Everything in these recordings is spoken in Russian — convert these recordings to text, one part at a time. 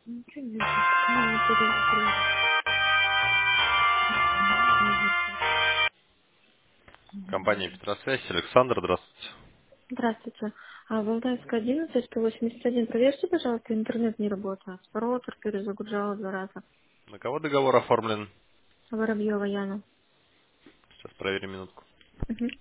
Ничего не видно, пока он не перезагрузит. Компания Петросвязь, Александр, здравствуйте. Здравствуйте. Валдайская 11, 181. Проверьте, пожалуйста, интернет не работает. Роутер перезагружала 2 раза. На кого договор оформлен? Воробьева Яна. Сейчас проверим минутку. Мгм.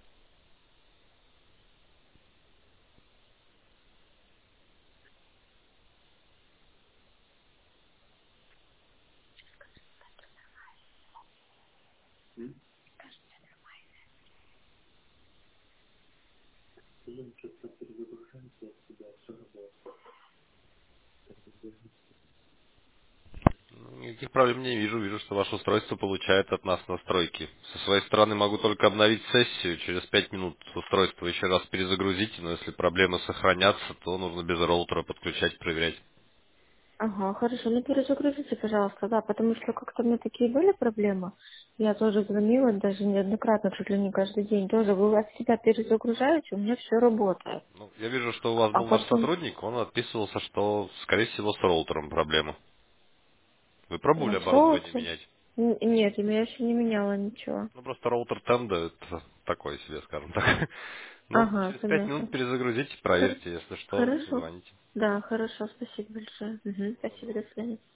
Ну, никаких проблем не вижу. Вижу, что ваше устройство получает от нас настройки. Со своей стороны могу только обновить сессию. Через 5 минут устройство еще раз перезагрузите, но если проблемы сохранятся, то нужно без роутера подключать, проверять. Ага, хорошо. Ну, перезагрузите, пожалуйста, да, потому что как-то у меня такие были проблемы. Я тоже звонила, даже неоднократно, чуть ли не каждый день. Тоже вы от себя перезагружаете, у меня все работает. Ну, я вижу, что у вас А был наш потом сотрудник, он отписывался, что, скорее всего, с роутером проблема. Вы пробовали оборудование соус. менять? Нет, я еще не меняла ничего. Ну, просто роутер Тенда это такой себе, скажем так. Ну, Ага, через 5 понятно. минут перезагрузите, Хор- проверьте, если что, Хорошо. звоните. Да, хорошо, спасибо большое. Мгм, спасибо, до свидания.